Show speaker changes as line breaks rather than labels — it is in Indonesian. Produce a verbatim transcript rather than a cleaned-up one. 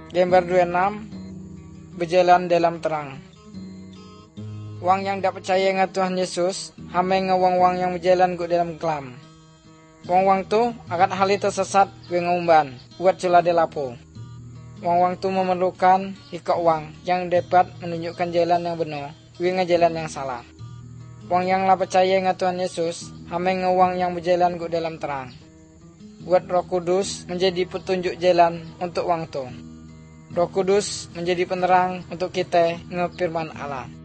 Gambar dua puluh enam. Berjalan dalam terang. Wang yang dak percaya dengan Tuhan Yesus, hamai ngewang-wang yang berjalan gu dalam kelam. Wang-wang tu akan hal itu sesat gue ngumban, buat cula delapo. Wang-wang tu memerlukan ikut wang yang dapat menunjukkan jalan yang benar, gue ngejalan yang salah. Wang yang lah percaya dengan Tuhan Yesus, hamai ngewang yang berjalan gu dalam terang. Buat Roh Kudus menjadi petunjuk jalan untuk wang tu. Roh Kudus menjadi penerang untuk kita ngefirman Allah.